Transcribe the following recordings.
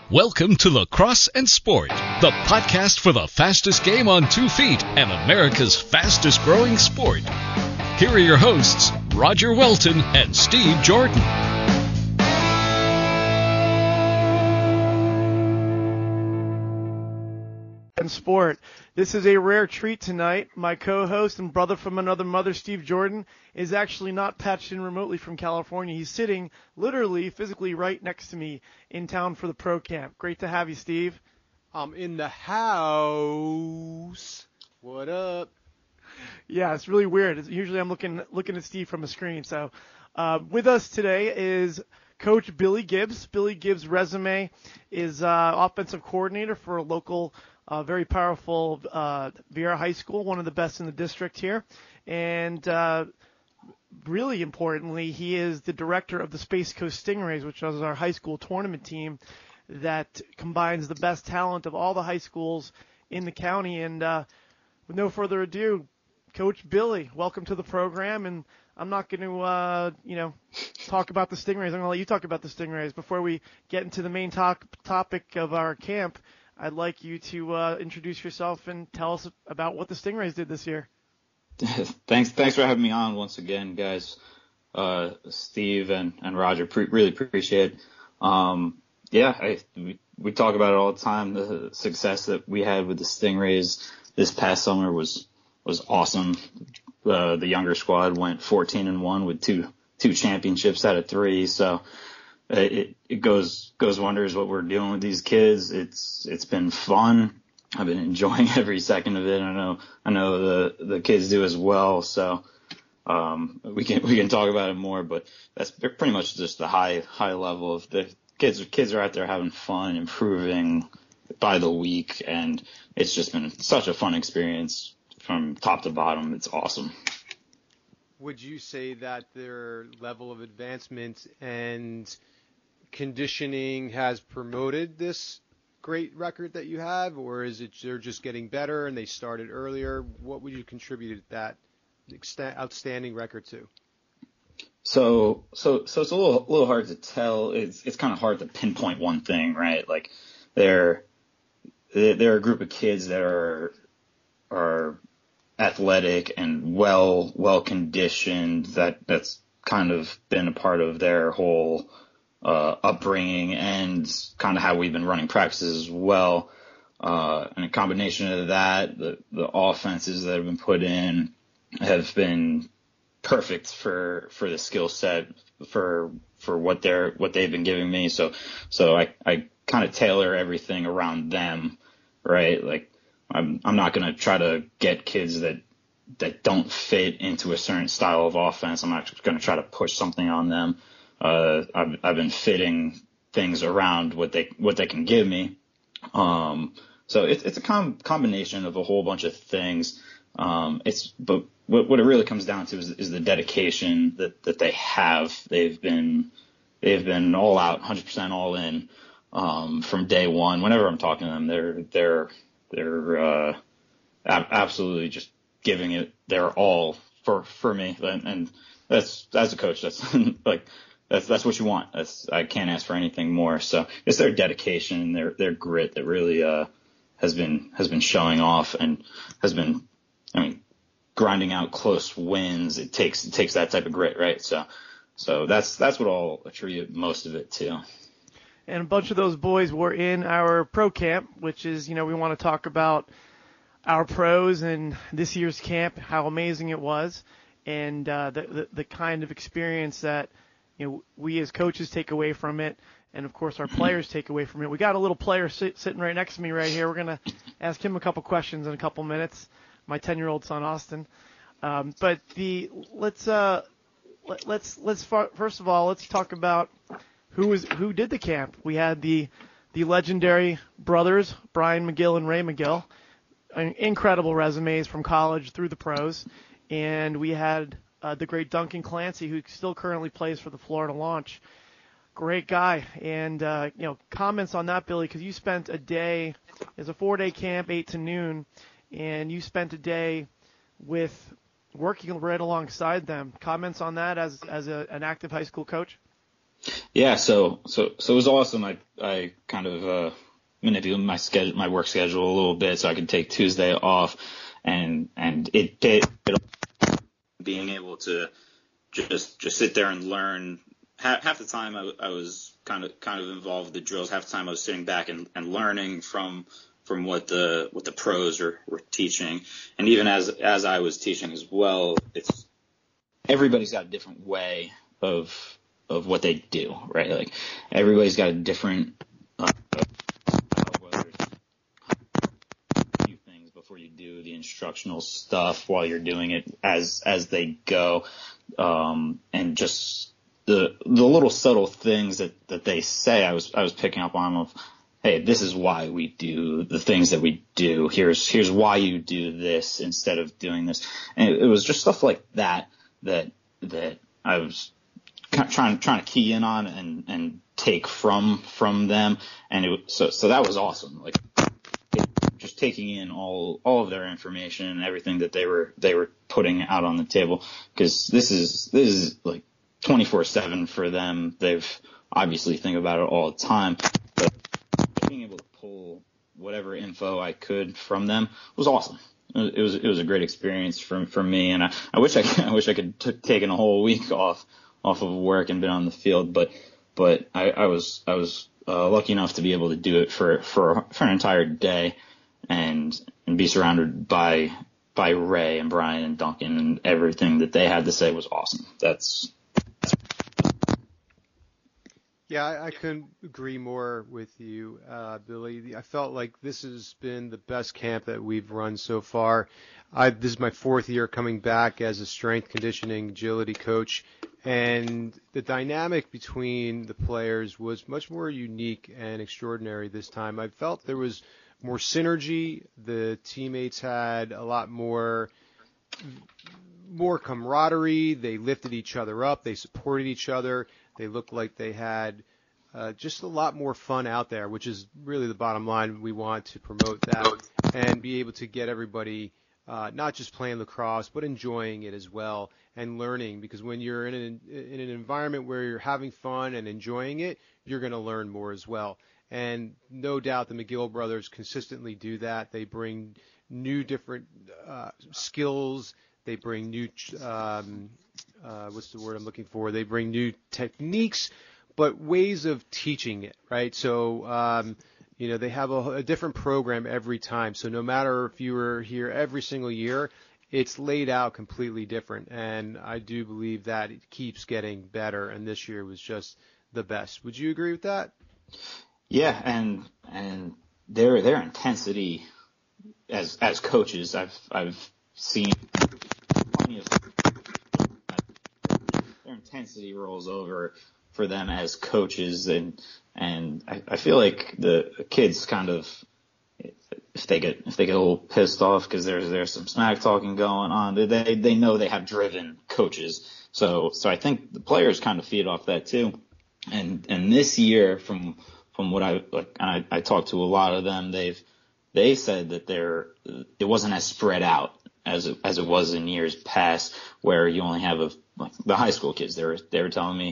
Welcome to Lacrosse and Sport, the podcast for the fastest game on 2 feet and America's fastest growing sport. Here are your hosts, Roger Welton and Steve Jordan. And sport. This is a rare treat tonight. My co-host and brother from another mother, Steve Jordan, is actually not patched in remotely from California. He's sitting literally, physically right next to me in town for the pro camp. Great to have you, Steve. I'm in the house. What up? Yeah, it's really weird. Usually I'm looking at Steve from a screen. So with us today is Coach Billy Gibbs. Billy Gibbs' resume is offensive coordinator for a local very powerful Vieira High School, one of the best in the district here. And really importantly, he is the director of the Space Coast Stingrays, which is our high school tournament team that combines the best talent of all the high schools in the county. And with no further ado, Coach Billy, welcome to the program. And I'm not going to, talk about the Stingrays. I'm going to let you talk about the Stingrays. Before we get into the main topic of our camp, I'd like you to introduce yourself and tell us about what the Stingrays did this year. Thanks for having me on once again, guys. Steve and Roger, really appreciate it. We talk about it all the time. The success that we had with the Stingrays this past summer was awesome. The younger squad went 14-1 with two championships out of 3. So it goes wonders what we're doing with these kids. It's been fun. I've been enjoying every second of it. I know the kids do as well. So we can talk about it more, but that's pretty much just the high level of the kids. Kids are out there having fun, improving by the week, and it's just been such a fun experience from top to bottom. It's awesome. Would you say that their level of advancement and conditioning has promoted this great record that you have, or is it they're just getting better and they started earlier? What would you contribute that outstanding record to? So it's a little hard to tell. It's kind of hard to pinpoint one thing, right? Like they're a group of kids that are athletic and well conditioned. That's kind of been a part of their whole upbringing and kind of how we've been running practices as well. And a combination of that, the offenses that have been put in have been perfect for the skill set for what they've been giving me. So I kind of tailor everything around them, right? Like I'm not going to try to get kids that don't fit into a certain style of offense. I'm not going to try to push something on them. I've been fitting things around what they can give me. So it's a combination of a whole bunch of things. But what it really comes down to is the dedication that they have. They've been all out, 100% all in, from day one. Whenever I'm talking to them, they're absolutely just giving it their all for me. And that's, as a coach, that's like, that's what you want. I can't ask for anything more. So it's their dedication, their grit that really has been showing off and has been, grinding out close wins. It takes that type of grit, right? So that's what I'll attribute most of it to. And a bunch of those boys were in our pro camp, which is, we want to talk about our pros and this year's camp, how amazing it was, and the kind of experience that we as coaches take away from it, and of course our players take away from it. We got a little player sitting right next to me right here. We're gonna ask him a couple questions in a couple minutes. My 10-year-old son Austin. But let's first of all let's talk about who did the camp. We had the legendary brothers Brian McGill and Ray McGill, incredible resumes from college through the pros, and we had the great Duncan Clancy, who still currently plays for the Florida Launch. Great guy. And, comments on that, Billy, because you spent a day, it's a 4-day camp, 8 to noon, and you spent a day working right alongside them. Comments on that as an active high school coach? Yeah, so it was awesome. I kind of manipulated my work schedule a little bit so I could take Tuesday off, and it paid being able to just sit there and learn. Half the time I was kind of involved with the drills. Half the time I was sitting back and learning from what the pros were teaching, and even as I was teaching as well, it's everybody's got a different way of what they do, right? Like everybody's got a different whether it's a few things before you do the instructional stuff while you're doing it as they go, and just the little subtle things that they say. I was picking up on of, hey, this is why we do the things that we do. Here's why you do this instead of doing this. And it was just stuff like that I was trying to key in on and take from them. And so that was awesome. Like just taking in all of their information and everything that they were putting out on the table, because this is like 24/7 for them. They've obviously think about it all the time, but being able to pull whatever info I could from them was awesome. It was a great experience for me, and I wish I could taken a whole week off of work and been on the field, but I was lucky enough to be able to do it for an entire day and be surrounded by Ray and Brian and Duncan, and everything that they had to say was awesome. Yeah, I couldn't agree more with you, Billy. I felt like this has been the best camp that we've run so far. This is my 4th year coming back as a strength conditioning agility coach, and the dynamic between the players was much more unique and extraordinary this time. I felt there was more synergy. The teammates had a lot more camaraderie. They lifted each other up. They supported each other. They looked like they had just a lot more fun out there, which is really the bottom line. We want to promote that and be able to get everybody not just playing lacrosse, but enjoying it as well and learning. Because when you're in an environment where you're having fun and enjoying it, you're going to learn more as well. And no doubt the McGill brothers consistently do that. They bring new different skills. They bring new what's the word I'm looking for? They bring new techniques, but ways of teaching it, right? So, they have a different program every time. So no matter if you were here every single year, it's laid out completely different. And I do believe that it keeps getting better. And this year was just the best. Would you agree with that? Yeah, and their intensity as coaches, I've seen plenty of their intensity rolls over for them as coaches, and I feel like the kids kind of, if they get a little pissed off because there's some smack talking going on, they know they have driven coaches, so I think the players kind of feed off that too, and this year from what I talked to a lot of them, they said that it wasn't as spread out as it was in years past, where you only have the high school kids. They were telling me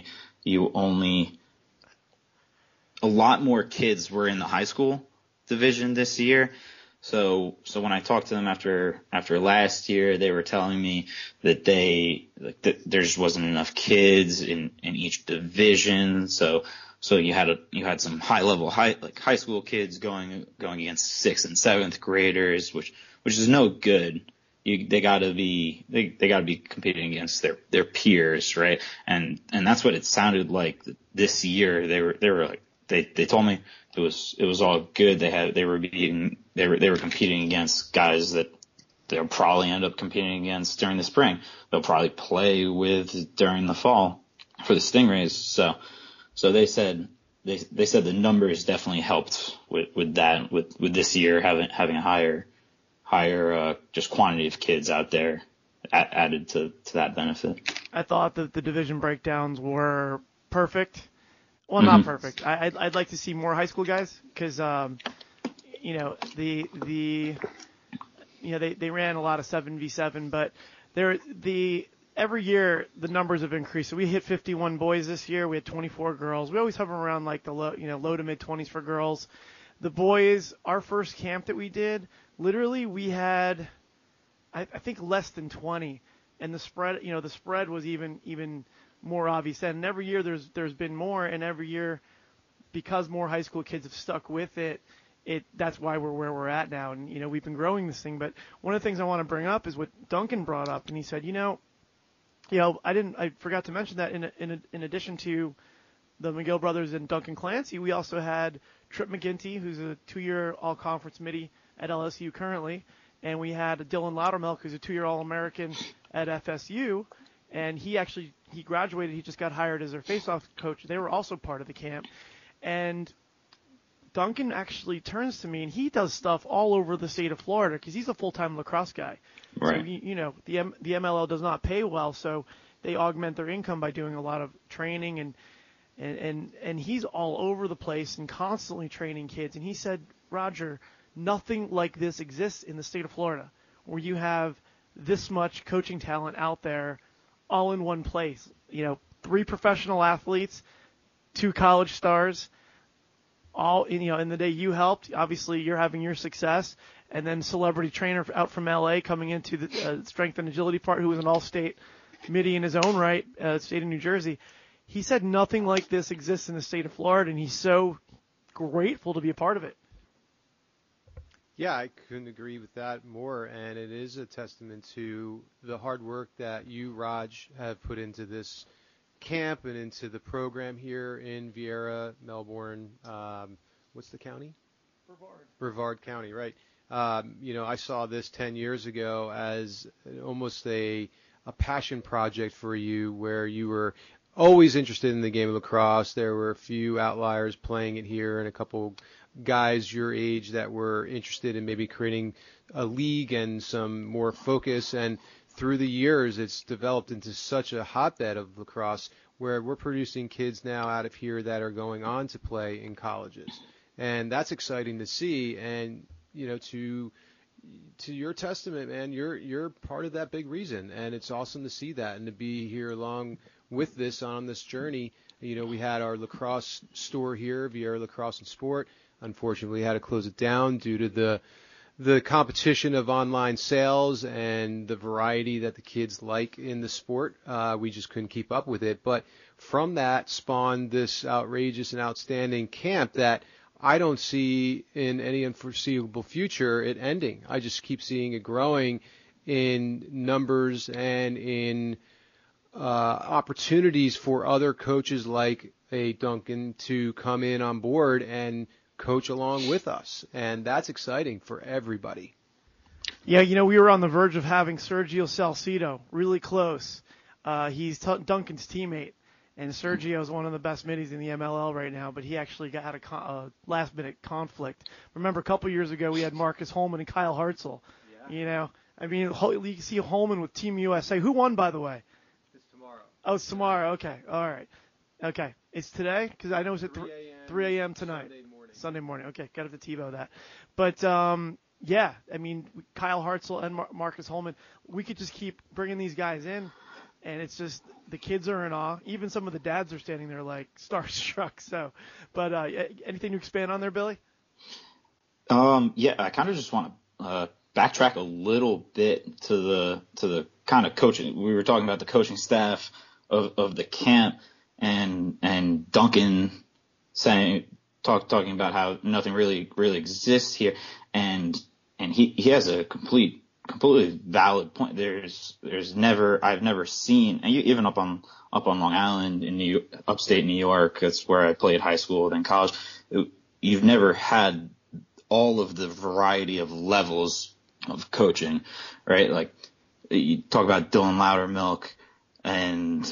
a lot more kids were in the high school division this year. So when I talked to them after last year, they were telling me that that there just wasn't enough kids in each division. So you had some high school kids going against 6th and 7th graders, which is no good. They gotta be competing against their peers, right? And that's what it sounded like this year. They were like, they told me it was all good. They were competing against guys that they'll probably end up competing against during the spring. They'll probably play with during the fall for the Stingrays. So they said the numbers definitely helped with that, with this year having a higher just quantity of kids out there added to that benefit. I thought that the division breakdowns were perfect. Well, not perfect. I'd like to see more high school guys, because they ran a lot of 7v7, but every year the numbers have increased. So we hit 51 boys this year. We had 24 girls. We always hover around like the low to mid 20s for girls. The boys, our first camp that we did, literally we had, I think, less than 20, and the spread was even more obvious. And every year there's been more, and every year, because more high school kids have stuck with it, that's why we're where we're at now. And we've been growing this thing. But one of the things I want to bring up is what Duncan brought up, and he said, I forgot to mention that in addition to the McGill brothers and Duncan Clancy, we also had Trip McGinty, who's a 2-year all-conference middie at LSU currently, and we had Dylan Loudermilk, who's a 2-year All-American at FSU, and he graduated. He just got hired as their face-off coach. They were also part of the camp, and Duncan actually turns to me, and he does stuff all over the state of Florida because he's a full-time lacrosse guy. Right. So the MLL does not pay well, so they augment their income by doing a lot of training, and he's all over the place and constantly training kids. And he said, Roger, nothing like this exists in the state of Florida, where you have this much coaching talent out there all in one place. 3 professional athletes, 2 college stars, all in the day you helped. Obviously, you're having your success, and then celebrity trainer out from LA coming into the strength and agility part, who was an all-state middie in his own right, state of New Jersey. He said nothing like this exists in the state of Florida, and he's so grateful to be a part of it. Yeah, I couldn't agree with that more, and it is a testament to the hard work that you, Raj, have put into this camp and into the program here in Viera, Melbourne. What's the county? Brevard County, right. I saw this 10 years ago as almost a passion project for you, where you were always interested in the game of lacrosse. There were a few outliers playing it here and a couple guys your age that were interested in maybe creating a league and some more focus. And through the years, it's developed into such a hotbed of lacrosse where we're producing kids now out of here that are going on to play in colleges. And that's exciting to see. And, to your testament, man, you're part of that big reason. And it's awesome to see that and to be here along with this on this journey. We had our lacrosse store here, Viera Lacrosse and Sport. Unfortunately, we had to close it down due to the competition of online sales and the variety that the kids like in the sport. We just couldn't keep up with it. But from that spawned this outrageous and outstanding camp that I don't see in any unforeseeable future it ending. I just keep seeing it growing in numbers and in opportunities for other coaches like a Duncan to come in on board and coach along with us. And that's exciting for everybody. Yeah, we were on the verge of having Sergio Salcido, really close. He's Duncan's teammate, and Sergio is one of the best middies in the MLL right now, but he actually had a last-minute conflict. Remember, a couple years ago, we had Marcus Holman and Kyle Hartzell. Yeah. You can see Holman with Team USA. Who won, by the way? It's tomorrow. Oh, it's tomorrow. Okay, all right. Okay, it's today? Because I know it's at 3 a.m. tonight. Sunday morning. Okay, got to TiVo that. But, Kyle Hartzell and Marcus Holman, we could just keep bringing these guys in, and it's just the kids are in awe. Even some of the dads are standing there like starstruck. So, but anything to expand on there, Billy? I kind of just want to backtrack a little bit to the kind of coaching. We were talking about the coaching staff of the camp, and Duncan talking about how nothing really exists here, and he has a completely valid point. I've never seen, and even up on Long Island in upstate New York, that's where I played high school, then college. You've never had all of the variety of levels of coaching, right? Like you talk about Dylan Loudermilk and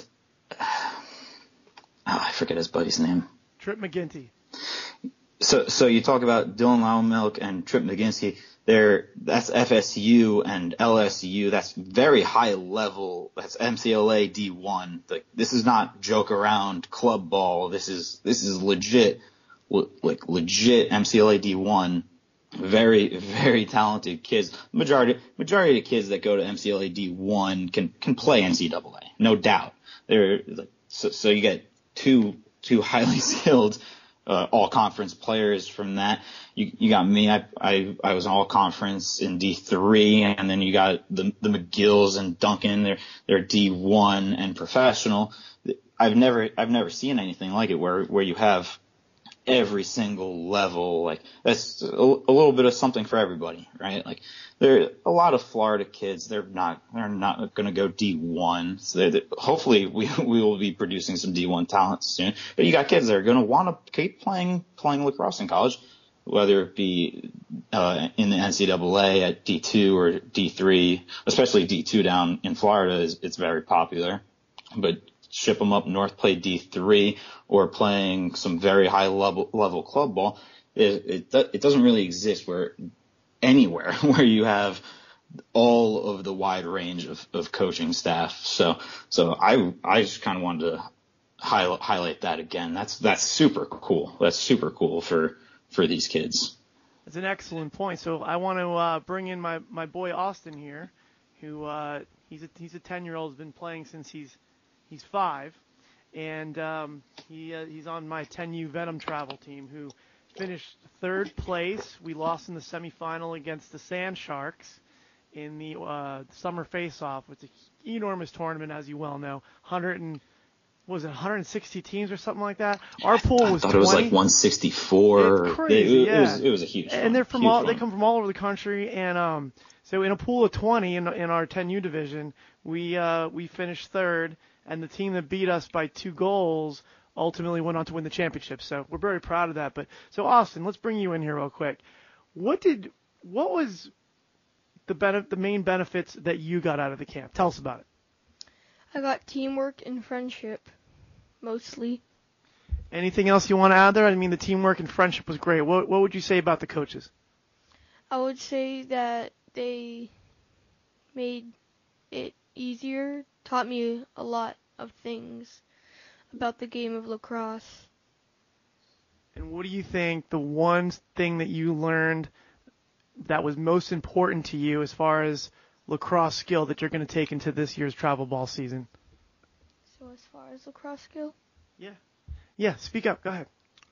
I forget his buddy's name. Trip McGinty. So you talk about Dylan Loudermilk and Trip McGinty. That's FSU and LSU. That's very high level. That's MCLA D1. This is not joke around club ball. This is legit, legit MCLA D1 very, very talented kids. Majority of kids that go to MCLA D1 can play NCAA, no doubt. So you get two highly skilled all conference players from that. You got me. I was all conference in D3, and then you got the McGills and Duncan. They're D1 and professional. I've never seen anything like it where you have every single level. Like, that's a little bit of something for everybody, right? Like, there a lot of Florida kids, they're not going to go D1. So hopefully we will be producing some D1 talent soon. But you got kids that are going to want to keep playing lacrosse in college, whether it be in the NCAA at D2 or D3, especially D2 down in Florida it's very popular. But ship them up north, play D3, or playing some very high level club ball. It doesn't really exist anywhere where you have all of the wide range of coaching staff. So I just kind of wanted to highlight that again. That's super cool. That's super cool for these kids. That's an excellent point. So I want to bring in my boy Austin here, who he's a 10-year-old, has been playing since he's 5, and he's on my 10U Venom travel team, who finished 3rd place. We lost in the semifinal against the Sand Sharks in the summer face-off. It's an enormous tournament, as you well know. 160 teams or something like that? Our pool was 20. I thought it was like 164. It's crazy, It was a huge one. And they come from all over the country, and so in a pool of 20 in our 10U division, we finished 3rd. And the team that beat us by 2 goals ultimately went on to win the championship. So we're very proud of that. But so Austin, let's bring you in here real quick. What was the main benefits that you got out of the camp? Tell us about it. I got teamwork and friendship, mostly. Anything else you want to add there? I mean, the teamwork and friendship was great. What would you say about the coaches? I would say that they made it easier, taught me a lot of things about the game of lacrosse. And what do you think the one thing that you learned that was most important to you as far as lacrosse skill that you're going to take into this year's travel ball season? So as far as lacrosse skill? Yeah, speak up. Go ahead.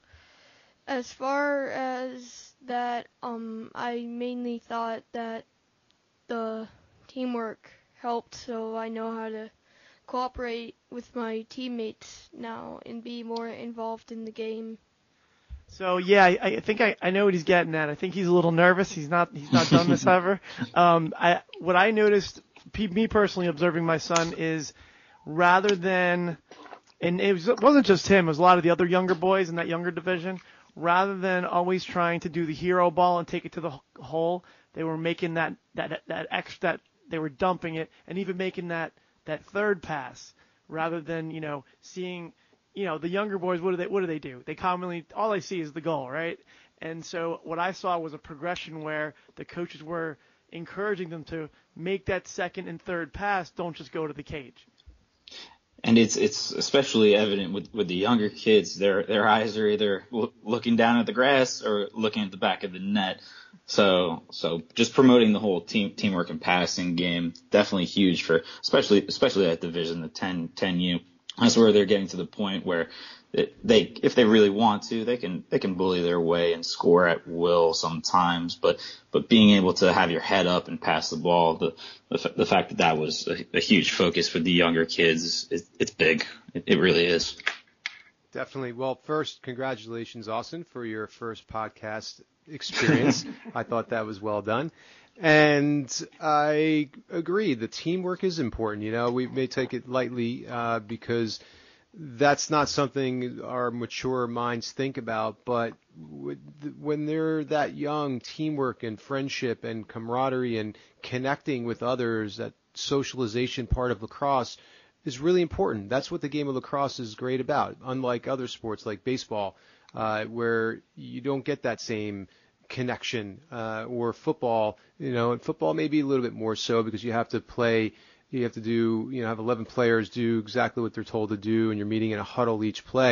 As far as that, I mainly thought that the teamwork helped, so I know how to cooperate with my teammates now and be more involved in the game. So yeah, I think I know what he's getting at. I think he's a little nervous. He's not done this ever. What I noticed, me personally observing my son, is rather than, and it wasn't just him, it was a lot of the other younger boys in that younger division, rather than always trying to do the hero ball and take it to the hole, they were making that extra, they were dumping it and even making that third pass rather than, seeing, the younger boys, what do they do? They commonly, all they see is the goal, right? And so what I saw was a progression where the coaches were encouraging them to make that second and third pass, don't just go to the cage. And it's especially evident with the younger kids. Their eyes are either looking down at the grass or looking at the back of the net. So just promoting the whole teamwork and passing game, definitely huge for especially that division, the 10U. That's where they're getting to the point where if they really want to, they can bully their way and score at will sometimes. But being able to have your head up and pass the ball, the fact that was a huge focus for the younger kids, it's big. It really is. Definitely. Well, first, congratulations, Austin, for your first podcast experience. I thought that was well done. And I agree. The teamwork is important. We may take it lightly because that's not something our mature minds think about. But when they're that young, teamwork and friendship and camaraderie and connecting with others, that socialization part of lacrosse is really important. That's what the game of lacrosse is great about, unlike other sports like baseball, where you don't get that same connection, or football, and football maybe a little bit more so because you have to do, have 11 players do exactly what they're told to do, and you're meeting in a huddle each play.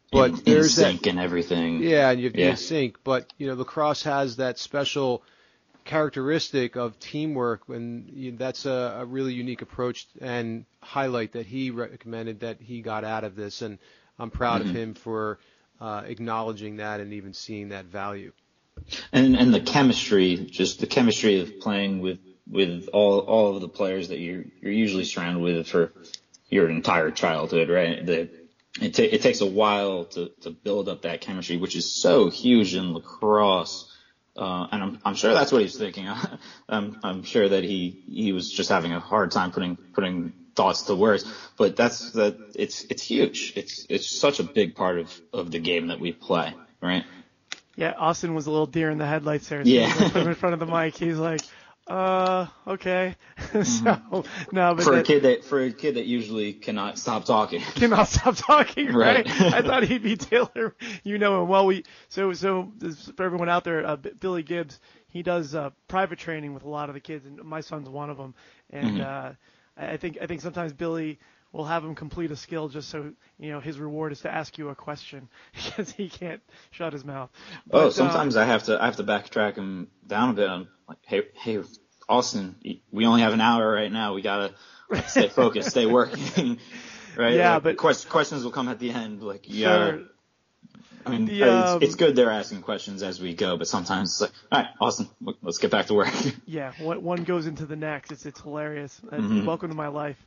But in there's sync and everything. Yeah, and you have to be Yeah. in sync. But lacrosse has that special characteristic of teamwork, and that's a really unique approach and highlight that he recommended that he got out of this. And I'm proud of him for acknowledging that and even seeing that value. And the chemistry, just the chemistry of playing with all of the players that you're usually surrounded with for your entire childhood, right? It takes a while to build up that chemistry, which is so huge in lacrosse. And I'm sure that's what he's thinking. I'm sure that he was just having a hard time putting thoughts to words. But it's huge. It's such a big part of the game that we play, right? Yeah, Austin was a little deer in the headlights there. So Yeah. he put him in front of the mic. He's like, okay. So no, but for a kid that usually cannot stop talking. cannot stop talking, right? Right. I thought he'd be Taylor. You know him well. So this, for everyone out there, Billy Gibbs, he does private training with a lot of the kids, and my son's one of them. And I think sometimes Billy will have him complete a skill just so his reward is to ask you a question because he can't shut his mouth. But, sometimes I have to backtrack him down a bit. I'm like, hey, Austin, we only have an hour right now. We gotta stay focused, stay working, right? Yeah, like, but questions will come at the end. Like, you gotta. I mean, it's good they're asking questions as we go, but sometimes it's like, all right, Austin, let's get back to work. Yeah, one goes into the next. It's hilarious. Welcome to my life.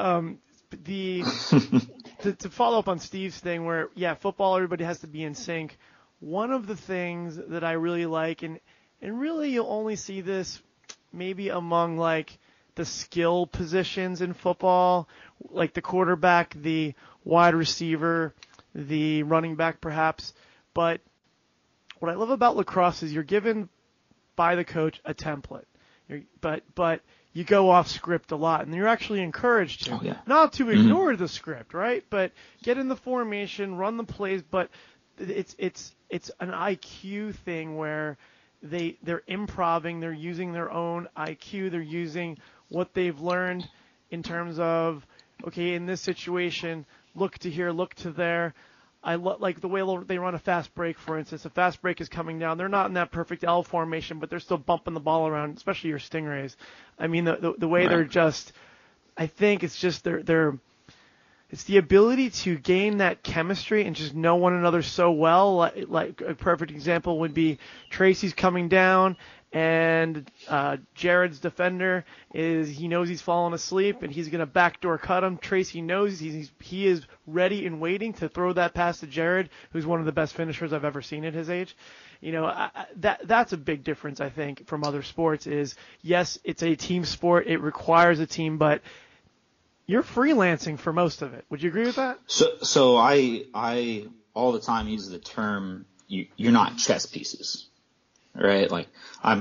To follow up on Steve's thing where, football, everybody has to be in sync. One of the things that I really like, and really you'll only see this maybe among like the skill positions in football, like the quarterback, the wide receiver, the running back perhaps. But what I love about lacrosse is you're given by the coach a template. But you go off script a lot, and you're actually encouraged to. Not to ignore the script, right? But get in the formation, run the plays, but it's an IQ thing where they're improvising, they're using their own IQ, they're using what they've learned in terms of, okay, in this situation, look to here, look to there. I like the way they run a fast break, for instance. A fast break is coming down. They're not in that perfect L formation, but they're still bumping the ball around, especially your Stingrays. I mean, the way they're just, I think it's just it's the ability to gain that chemistry and just know one another so well. Like a perfect example would be Tracy's coming down, and Jared's defender he knows he's falling asleep and he's going to backdoor cut him. Tracy knows he is ready and waiting to throw that pass to Jared, who's one of the best finishers I've ever seen at his age. That's a big difference, I think, from other sports is, yes, it's a team sport. It requires a team, but you're freelancing for most of it. Would you agree with that? So I all the time use the term, you're not chess pieces. Right, like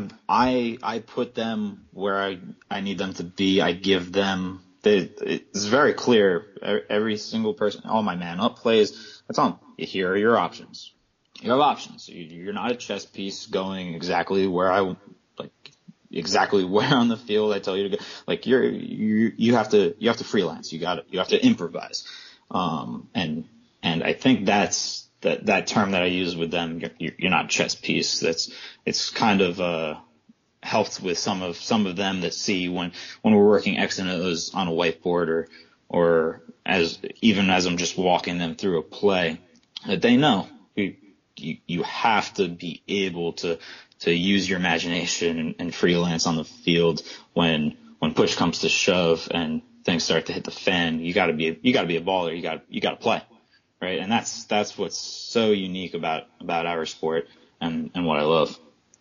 I put them where I need them to be. I give them. It's very clear. Every single person, all my man up plays. That's on. Here are your options. You have options. You're not a chess piece going exactly where exactly where on the field I tell you to go. Like you have to freelance. You have to improvise. And I think that's. That term that I use with them, you're not a chess piece. It's kind of helped with some of them that see when we're working X and O's on a whiteboard or as I'm just walking them through a play, that they know you have to be able to use your imagination and freelance on the field when push comes to shove and things start to hit the fan. You got to be a baller. You got to play. Right, and that's what's so unique about our sport and what I love.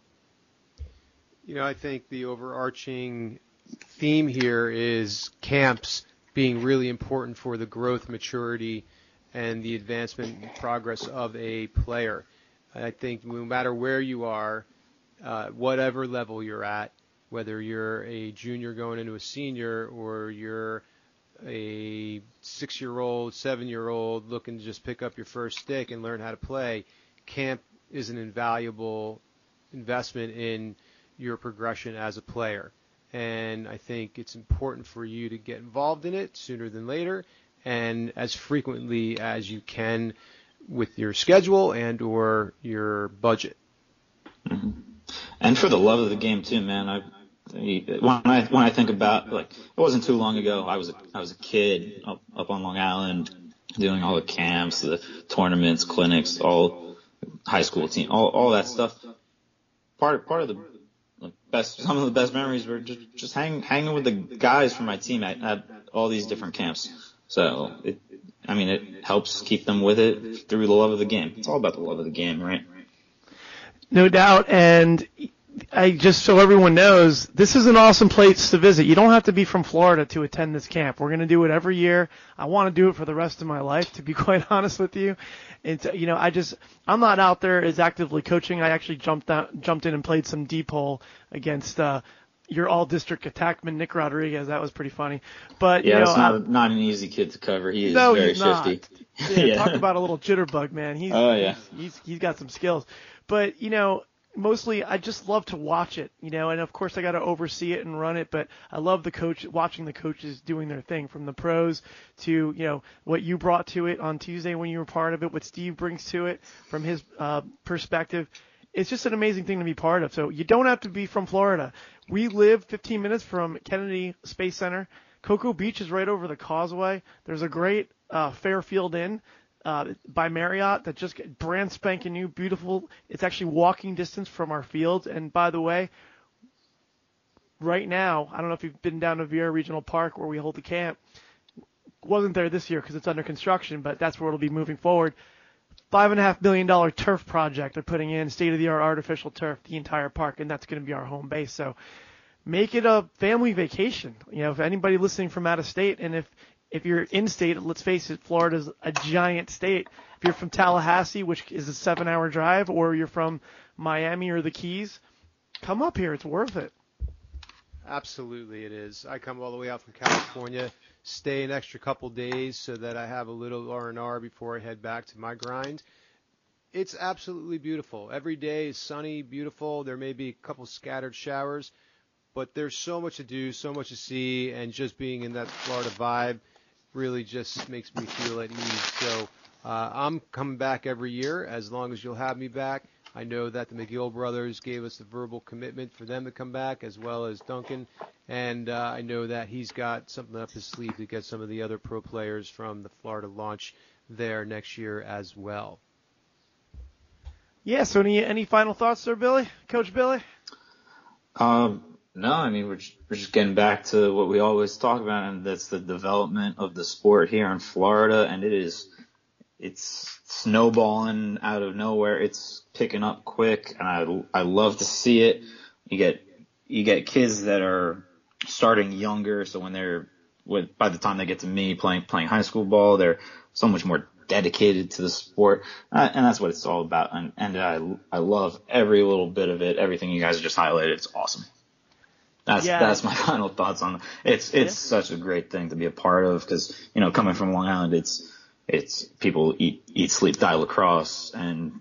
I think the overarching theme here is camps being really important for the growth, maturity, and the advancement and progress of a player. I think no matter where you are, whatever level you're at, whether you're a junior going into a senior or you're a 6-year-old, 7-year-old looking to just pick up your first stick and learn how to play, camp is an invaluable investment in your progression as a player. And I think it's important for you to get involved in it sooner than later and as frequently as you can with your schedule and or your budget. Mm-hmm. And for the love of the game too, man. When I think about, like, it wasn't too long ago, I was a kid up on Long Island doing all the camps, the tournaments, clinics, all high school team, all that stuff. Part of the some of the best memories were just hanging with the guys from my team at all these different camps. So it helps keep them with it through the love of the game. It's all about the love of the game, right? No doubt. And I just, so everyone knows, this is an awesome place to visit. You don't have to be from Florida to attend this camp. We're going to do it every year. I want to do it for the rest of my life, to be quite honest with you. It's, I'm not out there as actively coaching. I actually jumped in and played some deep hole against your all-district attackman, Nick Rodriguez. That was pretty funny. But yeah, it's not an easy kid to cover. He is very shifty. Yeah, talk about a little jitterbug, man. He's got some skills. But mostly I just love to watch it, and of course I got to oversee it and run it, but I love watching the coaches doing their thing, from the pros to, what you brought to it on Tuesday when you were part of it, what Steve brings to it from his perspective. It's just an amazing thing to be part of. So you don't have to be from Florida. We live 15 minutes from Kennedy Space Center. Cocoa Beach is right over the causeway. There's a great Fairfield Inn by Marriott that just brand spanking new, beautiful. It's actually walking distance from our fields. And by the way, right now, I don't know if you've been down to Vieira Regional Park where we hold the camp. Wasn't there this year because it's under construction, but that's where it'll be moving forward. $5.5 million turf project they're putting in, state-of-the-art artificial turf, the entire park, and that's going to be our home base. So make it a family vacation. If anybody listening from out of state, and if you're in state, let's face it, Florida's a giant state. If you're from Tallahassee, which is a 7-hour drive, or you're from Miami or the Keys, come up here. It's worth it. Absolutely it is. I come all the way out from California, stay an extra couple days so that I have a little R&R before I head back to my grind. It's absolutely beautiful. Every day is sunny, beautiful. There may be a couple scattered showers, but there's so much to do, so much to see, and just being in that Florida vibe really just makes me feel at ease. So I'm coming back every year as long as you'll have me back. I know that the McGill brothers gave us the verbal commitment for them to come back, as well as Duncan, and I know that he's got something up his sleeve to get some of the other pro players from the Florida launch there next year as well. Yeah, so any final thoughts there, Billy? Coach Billy? No, we're just getting back to what we always talk about, and that's the development of the sport here in Florida, and it's snowballing out of nowhere. It's picking up quick, and I love to see it. You get kids that are starting younger, so by the time they get to me playing high school ball, they're so much more dedicated to the sport, and that's what it's all about. And I love every little bit of it. Everything you guys just highlighted, it's awesome. That's my final thoughts on it. It's such a great thing to be a part of, because coming from Long Island, it's people eat, sleep, die lacrosse, and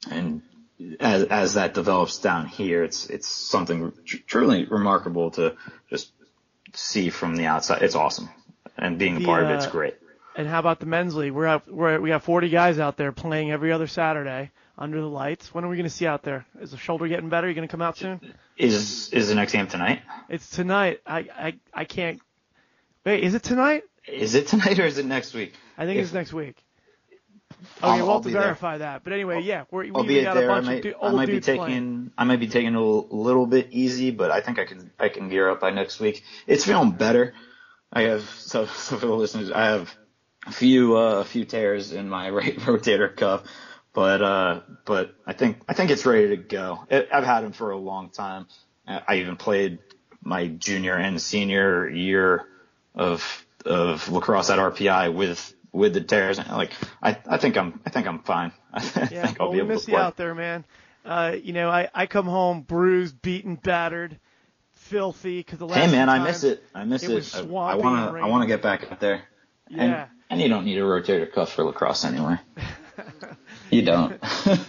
as that develops down here, it's something truly remarkable to just see from the outside. It's awesome, and being a part of it's great. And how about the men's league? We have 40 guys out there playing every other Saturday under the lights. When are we going to see out there? Is the shoulder getting better? Are you going to come out soon? Is the next game tonight? It's tonight. I can't. Wait, is it tonight? Is it tonight or is it next week? I think it's next week. Okay, we'll have to verify that. But anyway, yeah, I'll be got there. a bunch of old dudes playing. I might be taking it a little bit easy, but I think I can gear up by next week. It's feeling better. So for the listeners, I have a few tears in my right rotator cuff, but I think it's ready to go. I've had them for a long time. I even played my junior and senior year of lacrosse at RPI with the tears. I think I'm fine. I think I'll be able to play. We miss you out there, man. I come home bruised, beaten, battered, filthy, because the last Hey man, time I miss it. I want to get back out there. Yeah. And you don't need a rotator cuff for lacrosse anyway. You don't.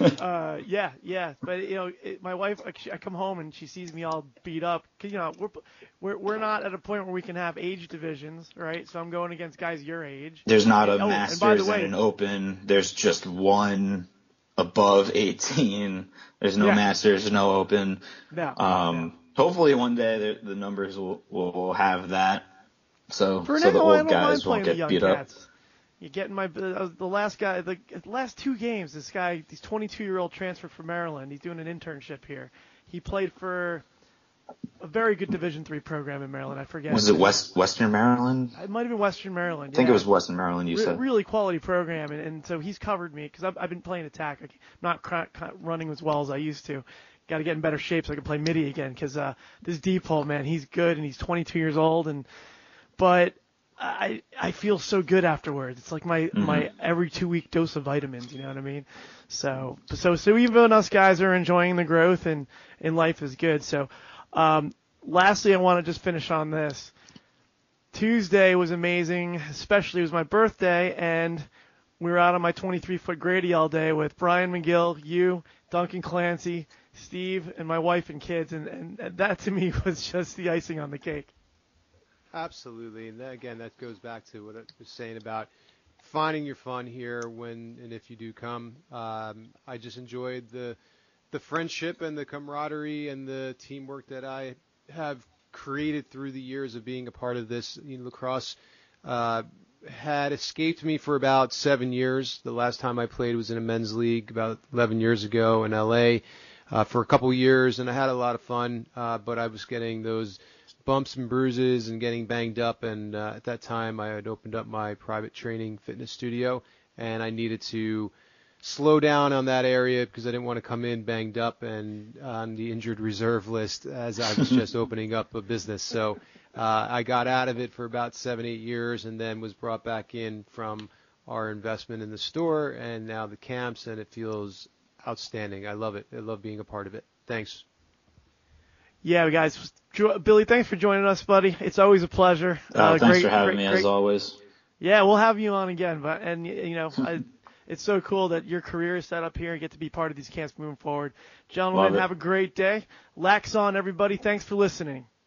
Yeah. But my wife, I come home and she sees me all beat up. 'Cause, we're not at a point where we can have age divisions, right? So I'm going against guys your age. There's not a and Masters by the way, and an Open. There's just one above 18. There's no Masters, no Open. No. Hopefully one day the numbers will have that. So For the now, I old don't guys mind won't playing the get young beat cats. up. You getting the last guy, the last 2 games, this 22-year-old transferred from Maryland. He's doing an internship here. He played for a very good Division III program in Maryland. I forget. Was it Western Maryland? It might have been Western Maryland. I think it was Western Maryland, you said. Really quality program, and so he's covered me because I've been playing attack. I'm not running as well as I used to. Got to get in better shape so I can play midi again because this deep hole, man, he's good, and he's 22 years old. But I feel so good afterwards. It's like my every 2-week dose of vitamins, you know what I mean? So even us guys are enjoying the growth and life is good. So lastly, I want to just finish on this. Tuesday was amazing, especially it was my birthday, and we were out on my 23-foot Grady all day with Brian McGill, you, Duncan Clancy, Steve, and my wife and kids, and that to me was just the icing on the cake. Absolutely, and again, that goes back to what I was saying about finding your fun here when and if you do come. I just enjoyed the friendship and the camaraderie and the teamwork that I have created through the years of being a part of this. Lacrosse had escaped me for about 7 years. The last time I played was in a men's league about 11 years ago in LA for a couple years, and I had a lot of fun, but I was getting those bumps and bruises and getting banged up, and at that time I had opened up my private training fitness studio, and I needed to slow down on that area because I didn't want to come in banged up and on the injured reserve list as I was just opening up a business. So I got out of it for about 7-8 years and then was brought back in from our investment in the store and now the camps, and it feels outstanding. I love it. I love being a part of it. Thanks. Yeah, guys. Billy, thanks for joining us, buddy. It's always a pleasure. Thanks for having me, as always. Yeah, we'll have you on again. It's so cool that your career is set up here and get to be part of these camps moving forward. Gentlemen, have a great day. Lax on, everybody. Thanks for listening.